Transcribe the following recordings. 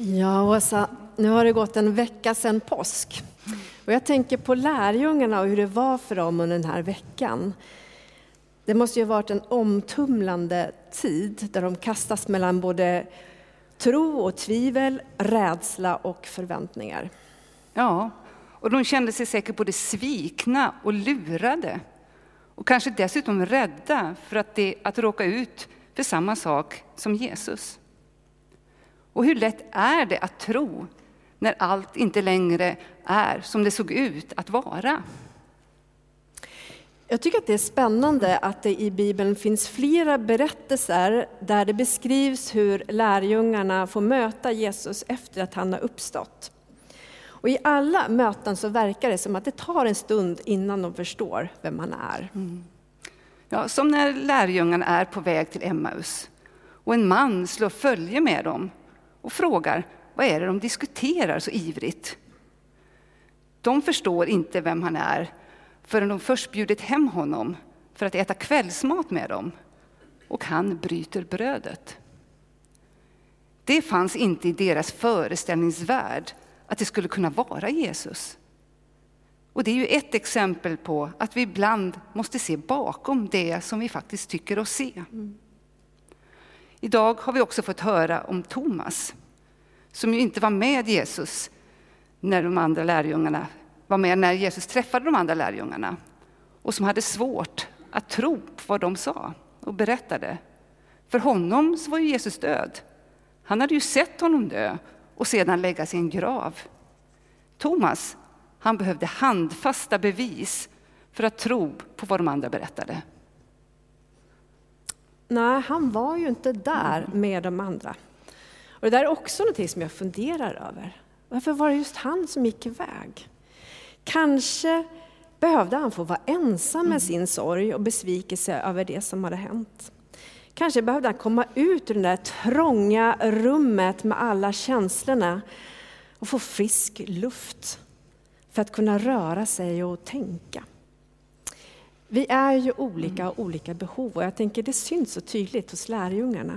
Ja, Åsa, nu har det gått en vecka sedan påsk. Och jag tänker på lärjungarna och hur det var för dem under den här veckan. Det måste ju ha varit en omtumlande tid där de kastas mellan både tro och tvivel, rädsla och förväntningar. Ja, och de kände sig säkert både svikna och lurade. Och kanske dessutom rädda för att råka ut för samma sak som Jesus. Och hur lätt är det att tro när allt inte längre är som det såg ut att vara? Jag tycker att det är spännande att det i Bibeln finns flera berättelser där det beskrivs hur lärjungarna får möta Jesus efter att han har uppstått. Och i alla möten så verkar det som att det tar en stund innan de förstår vem man är. Ja, som när lärjungarna är på väg till Emmaus och en man slår följe med dem och frågar vad är det de diskuterar så ivrigt. De förstår inte vem han är förrän de först bjudit hem honom för att äta kvällsmat med dem och han bryter brödet. Det fanns inte i deras föreställningsvärld att det skulle kunna vara Jesus. Och det är ju ett exempel på att vi ibland måste se bakom det som vi faktiskt tycker oss se. Idag har vi också fått höra om Thomas, som ju inte var med Jesus när de andra lärjungarna var med när Jesus träffade de andra lärjungarna och som hade svårt att tro på vad de sa och berättade. För honom så var ju Jesus död. Han hade ju sett honom dö och sedan läggas i en grav. Thomas, han behövde handfasta bevis för att tro på vad de andra berättade. Nej, han var ju inte där med de andra. Och det där är också något som jag funderar över. Varför var det just han som gick iväg? Kanske behövde han få vara ensam med sin sorg och besvikelse över det som hade hänt. Kanske behövde han komma ut ur det där trånga rummet med alla känslorna och få frisk luft för att kunna röra sig och tänka. Vi är ju olika och olika behov och jag tänker det syns så tydligt hos lärjungarna.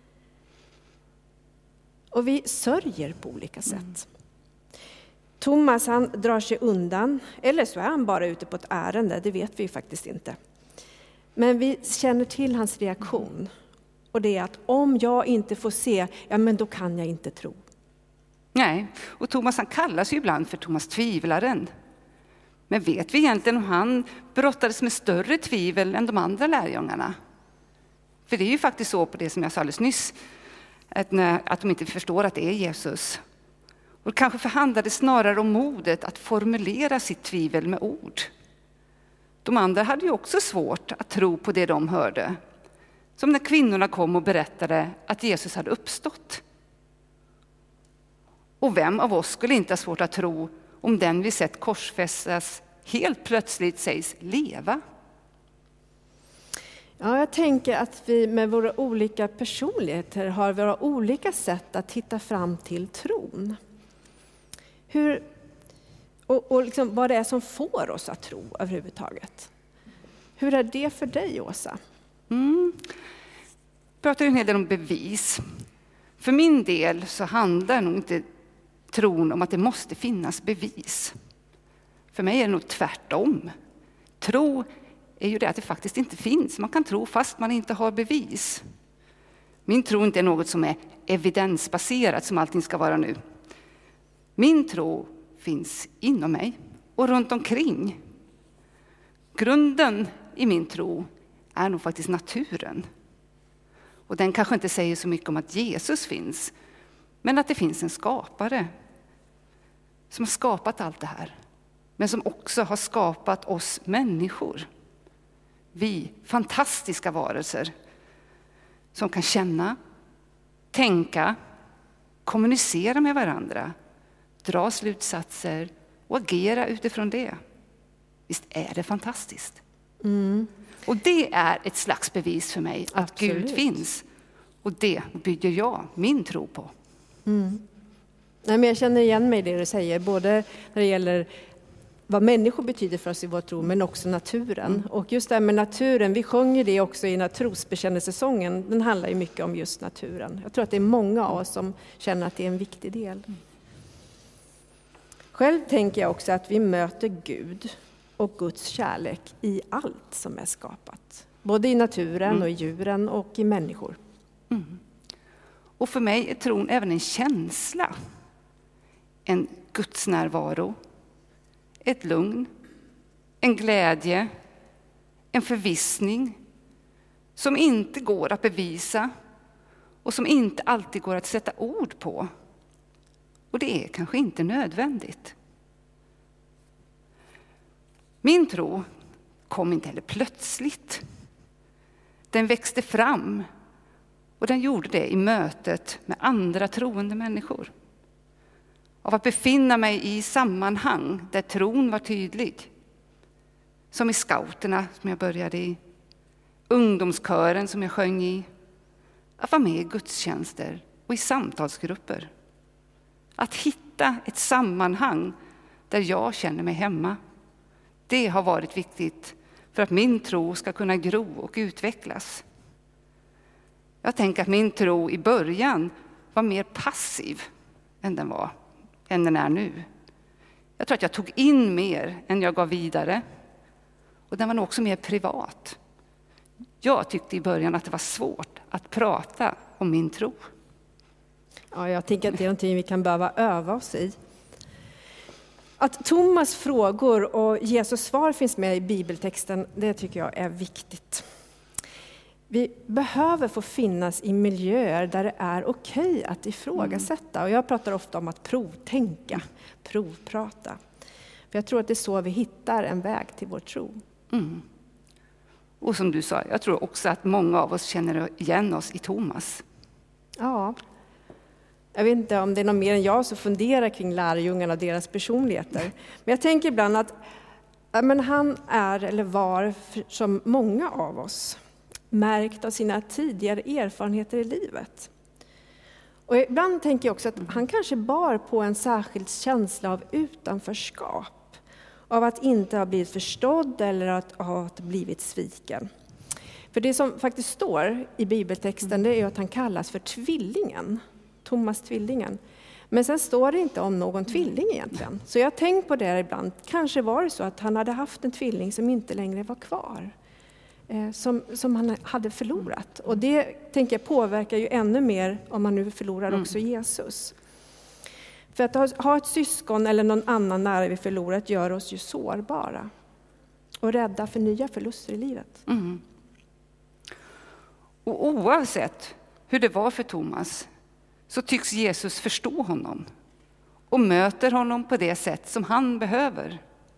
Och vi sörjer på olika sätt. Thomas han drar sig undan, eller så är han bara ute på ett ärende, det vet vi faktiskt inte. Men vi känner till hans reaktion. Och det är att om jag inte får se, ja men då kan jag inte tro. Nej, och Thomas han kallas ju ibland för Thomas tvivlaren. Men vet vi egentligen om han brottades med större tvivel än de andra lärjungarna? För det är ju faktiskt så på det som jag sa alldeles nyss, att de inte förstår att det är Jesus. Och kanske förhandlade snarare om modet att formulera sitt tvivel med ord. De andra hade ju också svårt att tro på det de hörde. Som när kvinnorna kom och berättade att Jesus hade uppstått. Och vem av oss skulle inte ha svårt att tro om den vi sett korsfästas helt plötsligt sägs leva? Ja, jag tänker att vi med våra olika personligheter har våra olika sätt att hitta fram till tron. Och liksom vad det är som får oss att tro överhuvudtaget. Hur är det för dig, Åsa? Pratar en hel del om bevis. För min del så handlar nog inte tron om att det måste finnas bevis. För mig är det nog tvärtom. Tro är ju det att det faktiskt inte finns. Man kan tro fast man inte har bevis. Min tro inte är något som är evidensbaserat som allting ska vara nu. Min tro finns inom mig och runt omkring. Grunden i min tro är nog faktiskt naturen. Och den kanske inte säger så mycket om att Jesus finns, men att det finns en skapare som har skapat allt det här, men som också har skapat oss människor. Vi fantastiska varelser som kan känna, tänka, kommunicera med varandra, dra slutsatser och agera utifrån det. Visst är det fantastiskt? Och det är ett slags bevis för mig att Absolut. Gud finns. Och det bygger jag min tro på. Nej, men jag känner igen mig i det du säger, både när det gäller vad människor betyder för oss i vår tro, men också naturen. Och just det här med naturen, vi sjunger det också i den här trosbekännelsesången, den handlar ju mycket om just naturen. Jag tror att det är många av oss som känner att det är en viktig del. Själv tänker jag också att vi möter Gud och Guds kärlek i allt som är skapat. Både i naturen och i djuren och i människor. Och för mig är tron även en känsla. En Guds närvaro. Ett lugn. En glädje. En förvissning. Som inte går att bevisa. Och som inte alltid går att sätta ord på. Och det är kanske inte nödvändigt. Min tro kom inte heller plötsligt. Den växte fram. Och den gjorde det i mötet med andra troende människor. Av att befinna mig i sammanhang där tron var tydlig. Som i scouterna som jag började i. Ungdomskören som jag sjöng i. Att vara med i gudstjänster och i samtalsgrupper. Att hitta ett sammanhang där jag känner mig hemma. Det har varit viktigt för att min tro ska kunna gro och utvecklas. Jag tänker att min tro i början var mer passiv än den är nu. Jag tror att jag tog in mer än jag gav vidare. Och den var nog också mer privat. Jag tyckte i början att det var svårt att prata om min tro. Ja, jag tänker att det är någonting vi kan behöva öva oss i. Att Thomas frågor och Jesus svar finns med i bibeltexten, det tycker jag är viktigt. Vi behöver få finnas i miljöer där det är okej att ifrågasätta. Och jag pratar ofta om att provtänka, provprata. För jag tror att det är så vi hittar en väg till vår tro. Och som du sa, jag tror också att många av oss känner igen oss i Thomas. Ja. Jag vet inte om det är någon mer än jag som funderar kring lärjungarna och deras personligheter. Men jag tänker ibland att han är eller var som många av oss märkt av sina tidigare erfarenheter i livet. Och ibland tänker jag också att han kanske bar på en särskild känsla av utanförskap. Av att inte ha blivit förstådd eller att ha blivit sviken. För det som faktiskt står i bibeltexten, det är att han kallas för tvillingen. Thomas tvillingen. Men sen står det inte om någon tvilling egentligen. Så jag har tänkt på det ibland. Kanske var det så att han hade haft en tvilling som inte längre var kvar. Som han hade förlorat. Och det tänker jag påverkar ju ännu mer om man nu förlorar också Jesus. För att ha ett syskon eller någon annan nära vi förlorat gör oss ju sårbara. Och rädda för nya förluster i livet. Och oavsett hur det var för Thomas så tycks Jesus förstå honom och möter honom på det sätt som han behöver.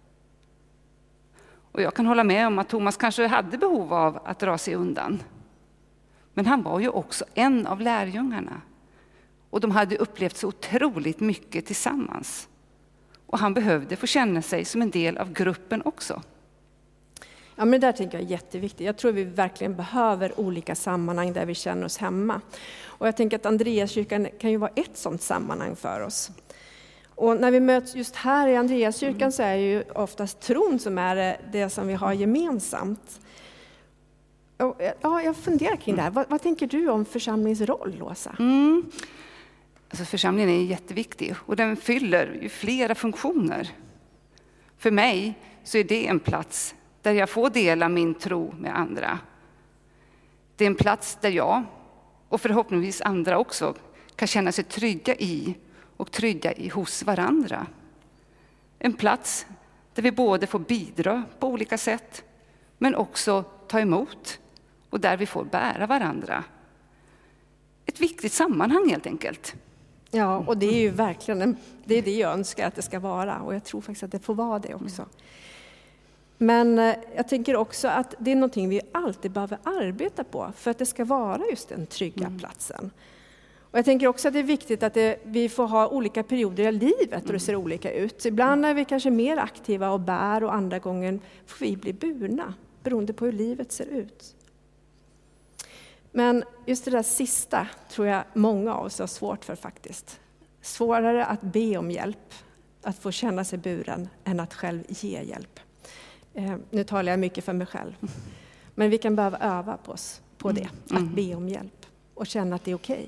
Och jag kan hålla med om att Thomas kanske hade behov av att dra sig undan. Men han var ju också en av lärjungarna. Och de hade upplevt så otroligt mycket tillsammans. Och han behövde få känna sig som en del av gruppen också. Ja, men det där tänker jag är jätteviktigt. Jag tror vi verkligen behöver olika sammanhang där vi känner oss hemma. Och jag tänker att Andreaskyrkan kan ju vara ett sådant sammanhang för oss. Och när vi möts just här i Andreaskyrkan så är ju oftast tron som är det som vi har gemensamt. Och, ja, jag funderar kring det här. Vad tänker du om församlingens roll, Åsa? Alltså församlingen är jätteviktig och den fyller ju flera funktioner. För mig så är det en plats där jag får dela min tro med andra. Det är en plats där jag och förhoppningsvis andra också kan känna sig trygga i och trygga hos varandra. En plats där vi både får bidra på olika sätt men också ta emot och där vi får bära varandra. Ett viktigt sammanhang helt enkelt. Ja, och det är ju verkligen det är det jag önskar att det ska vara och jag tror faktiskt att det får vara det också. Men jag tänker också att det är någonting vi alltid behöver arbeta på för att det ska vara just den trygga platsen. Och jag tänker också att det är viktigt att vi får ha olika perioder i livet och det ser olika ut. Så ibland är vi kanske mer aktiva och bär och andra gånger får vi bli burna beroende på hur livet ser ut. Men just det där sista tror jag många av oss har svårt för faktiskt. Svårare att be om hjälp att få känna sig buren än att själv ge hjälp. Nu talar jag mycket för mig själv. Men vi kan behöva öva på oss på det. Att be om hjälp och känna att det är okej.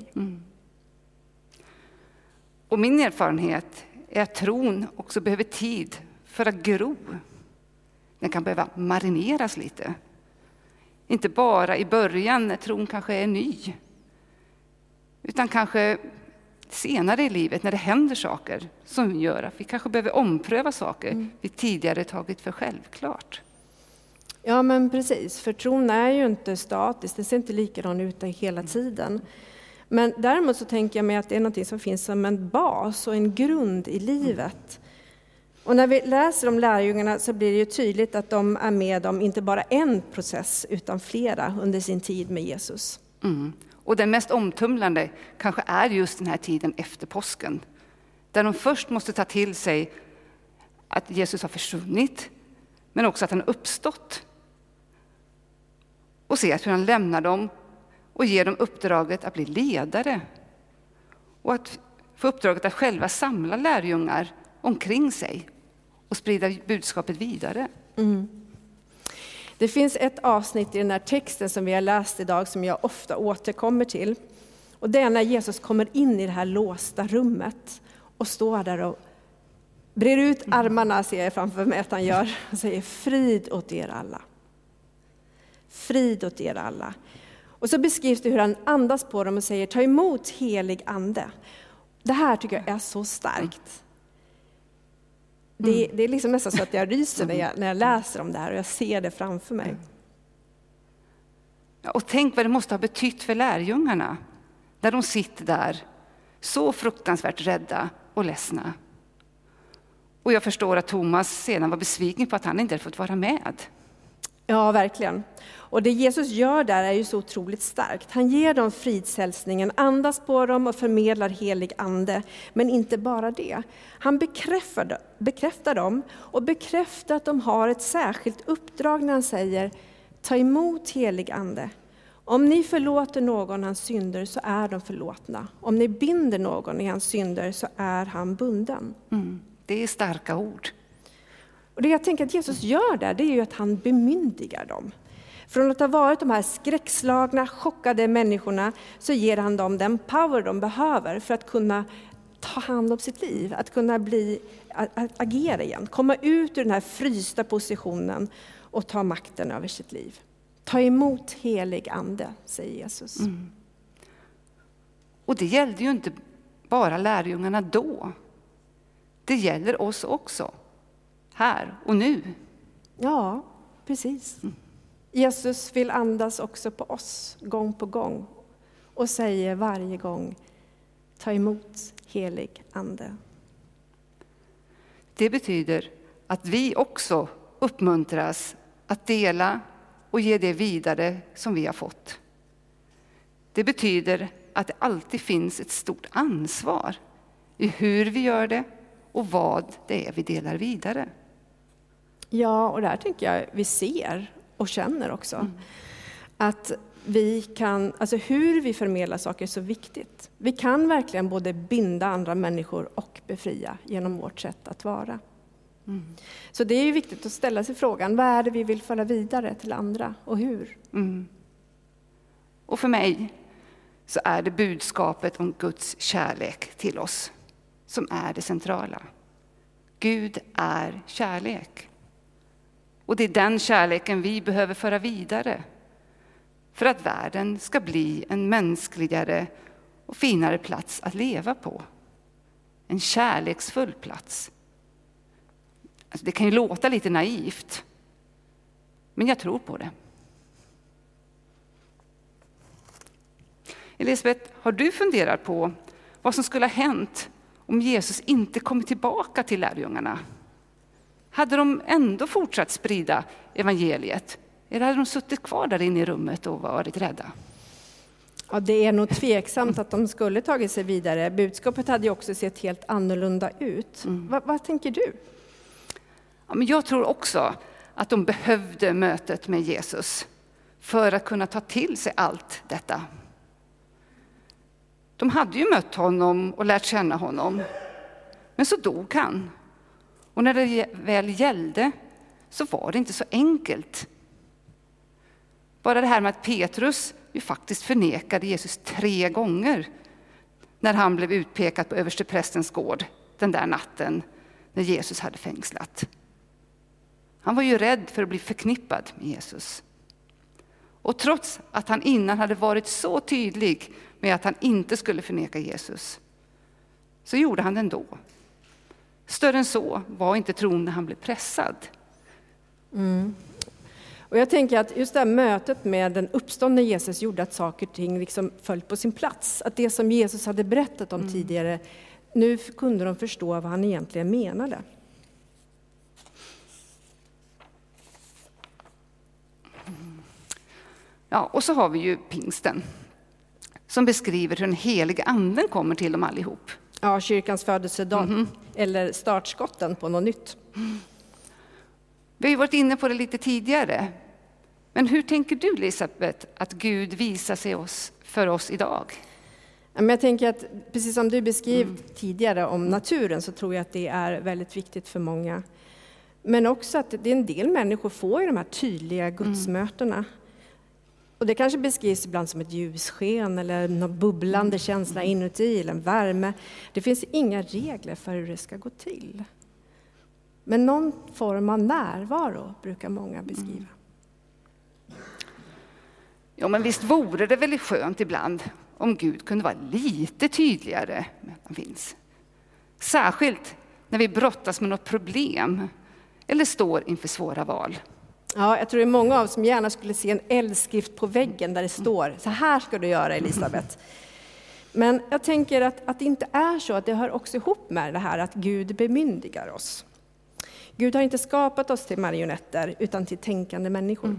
Och min erfarenhet är att tron också behöver tid för att gro. Den kan behöva marineras lite. Inte bara i början när tron kanske är ny. Utan kanske senare i livet när det händer saker som gör att vi kanske behöver ompröva saker vi tidigare tagit för självklart. Ja, men precis. För tron är ju inte statisk. Det ser inte likadan ut hela tiden. Men däremot så tänker jag mig att det är något som finns som en bas och en grund i livet. Och när vi läser om lärjungarna så blir det ju tydligt att de är med om inte bara en process utan flera under sin tid med Jesus. Och den mest omtumlande kanske är just den här tiden efter påsken. Där de först måste ta till sig att Jesus har försvunnit, men också att han har uppstått. Och se hur han lämnar dem och ger dem uppdraget att bli ledare. Och att få uppdraget att själva samla lärjungar omkring sig och sprida budskapet vidare. Det finns ett avsnitt i den här texten som vi har läst idag som jag ofta återkommer till. Och det är när Jesus kommer in i det här låsta rummet och står där och brer ut armarna, ser jag framför mig att han gör, och säger frid åt er alla. Frid åt er alla. Och så beskrivs det hur han andas på dem och säger ta emot helig ande. Det här tycker jag är så starkt. Det är liksom nästan så att jag ryser när jag läser om det här och jag ser det framför mig. Ja, och tänk vad det måste ha betytt för lärjungarna när de sitter där så fruktansvärt rädda och ledsna. Och jag förstår att Thomas sedan var besviken på att han inte hade fått vara med. Ja, verkligen. Och det Jesus gör där är ju så otroligt starkt. Han ger dem fridshälsningen, andas på dem och förmedlar helig ande. Men inte bara det. Han bekräftar dem och bekräftar att de har ett särskilt uppdrag när han säger ta emot helig ande. Om ni förlåter någon hans synder så är de förlåtna. Om ni binder någon i hans synder så är han bunden. Det är starka ord. Och det jag tänker att Jesus gör där, det är ju att han bemyndigar dem. Från att ha varit de här skräckslagna, chockade människorna så ger han dem den power de behöver för att kunna ta hand om sitt liv. Att kunna att agera igen, komma ut ur den här frysta positionen och ta makten över sitt liv. Ta emot helig ande, säger Jesus. Och det gällde ju inte bara lärjungarna då. Det gäller oss också. Här och nu. Ja, precis. Jesus vill andas också på oss gång på gång och säger varje gång ta emot helig ande. Det betyder att vi också uppmuntras att dela och ge det vidare som vi har fått. Det betyder att det alltid finns ett stort ansvar i hur vi gör det och vad det är vi delar vidare. Ja, och där tänker jag vi ser och känner också. Att vi kan, alltså hur vi förmedlar saker är så viktigt. Vi kan verkligen både binda andra människor och befria genom vårt sätt att vara. Så det är ju viktigt att ställa sig frågan, vad är det vi vill föra vidare till andra och hur? Och för mig så är det budskapet om Guds kärlek till oss som är det centrala. Gud är kärlek. Och det är den kärleken vi behöver föra vidare för att världen ska bli en mänskligare och finare plats att leva på. En kärleksfull plats. Alltså det kan ju låta lite naivt, men jag tror på det. Elisabeth, har du funderat på vad som skulle ha hänt om Jesus inte kommit tillbaka till lärjungarna? Hade de ändå fortsatt sprida evangeliet? Eller hade de suttit kvar där inne i rummet och varit rädda? Ja, det är nog tveksamt att de skulle tagit sig vidare. Budskapet hade ju också sett helt annorlunda ut. Vad tänker du? Ja, men jag tror också att de behövde mötet med Jesus för att kunna ta till sig allt detta. De hade ju mött honom och lärt känna honom. Men så dog han Och när det väl gällde så var det inte så enkelt. Bara det här med att Petrus ju faktiskt förnekade Jesus 3 gånger när han blev utpekad på översteprästens gård den där natten när Jesus hade fängslat. Han var ju rädd för att bli förknippad med Jesus. Och trots att han innan hade varit så tydlig med att han inte skulle förneka Jesus, så gjorde han det ändå. Större än så var inte tron när han blev pressad. Och jag tänker att just det här mötet med den uppståndne Jesus gjorde att saker och ting liksom föll på sin plats. Att det som Jesus hade berättat om tidigare, nu kunde de förstå vad han egentligen menade. Ja, och så har vi ju pingsten som beskriver hur den helige anden kommer till dem allihop. Ja, kyrkans födelsedag eller startskotten på något nytt. Vi har ju varit inne på det lite tidigare. Men hur tänker du, Elisabeth, att Gud visar sig för oss idag? Men jag tänker att precis som du beskrev tidigare om naturen, så tror jag att det är väldigt viktigt för många. Men också att det är en del människor får ju de här tydliga gudsmötena. Och det kanske beskrivs ibland som ett ljussken eller någon bubblande känsla inuti eller en värme. Det finns inga regler för hur det ska gå till. Men någon form av närvaro brukar många beskriva. Ja, men visst vore det väldigt skönt ibland om Gud kunde vara lite tydligare med att han finns. Särskilt när vi brottas med något problem eller står inför svåra val. Ja, jag tror det är många av oss som gärna skulle se en eldskrift på väggen där det står: så här ska du göra, Elisabeth. Men jag tänker att det inte är så, att det hör också ihop med det här att Gud bemyndigar oss. Gud har inte skapat oss till marionetter utan till tänkande människor.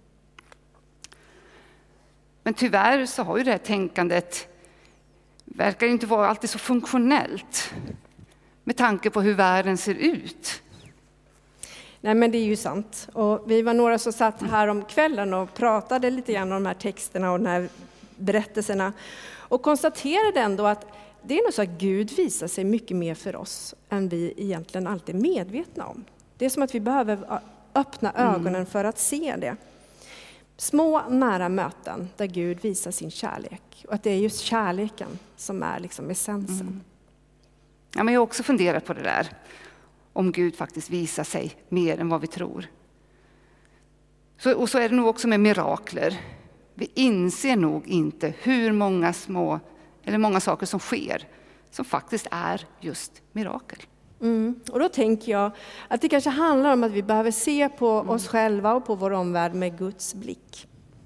Men tyvärr så har ju det här tänkandet verkar inte vara alltid så funktionellt med tanke på hur världen ser ut. Nej, men det är ju sant. Och vi var några som satt här om kvällen och pratade lite grann om de här texterna och de här berättelserna. Och konstaterade ändå att det är nog så att Gud visar sig mycket mer för oss än vi egentligen alltid är medvetna om. Det är som att vi behöver öppna ögonen för att se det. Små nära möten där Gud visar sin kärlek. Och att det är just kärleken som är liksom essensen. Ja, men jag har också funderat på det där. Om Gud faktiskt visar sig mer än vad vi tror. Och så är det nog också med mirakler. Vi inser nog inte hur många saker som sker som faktiskt är just mirakel. Och då tänker jag att det kanske handlar om att vi behöver se på oss själva och på vår omvärld med Guds blick.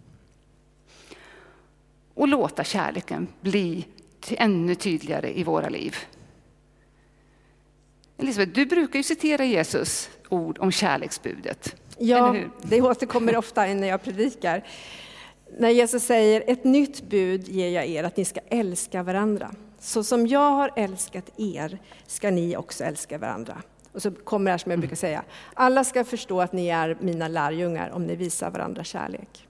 Och låta kärleken bli ännu tydligare i våra liv. Elisabeth, du brukar ju citera Jesus ord om kärleksbudet. Ja, det återkommer ofta när jag predikar. När Jesus säger: ett nytt bud ger jag er, att ni ska älska varandra. Så som jag har älskat er ska ni också älska varandra. Och så kommer det här som jag brukar säga: alla ska förstå att ni är mina lärjungar om ni visar varandra kärlek.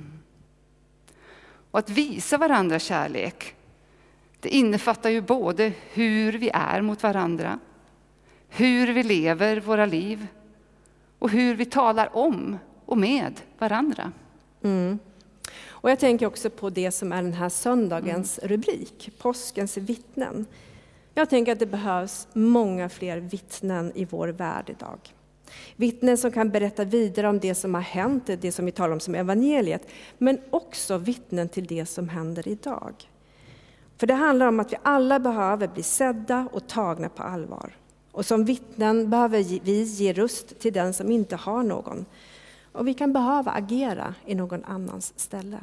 Och att visa varandra kärlek, det innefattar ju både hur vi är mot varandra, hur vi lever våra liv och hur vi talar om och med varandra. Och jag tänker också på det som är den här söndagens rubrik, påskens vittnen. Jag tänker att det behövs många fler vittnen i vår värld idag. Vittnen som kan berätta vidare om det som har hänt, det som vi talar om som evangeliet, men också vittnen till det som händer idag. För det handlar om att vi alla behöver bli sedda och tagna på allvar. Och som vittnen behöver vi ge röst till den som inte har någon. Och vi kan behöva agera i någon annans ställe.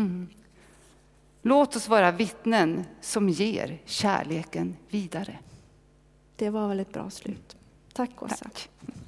Låt oss vara vittnen som ger kärleken vidare. Det var väl ett bra slut. Tack, Åsa. Tack.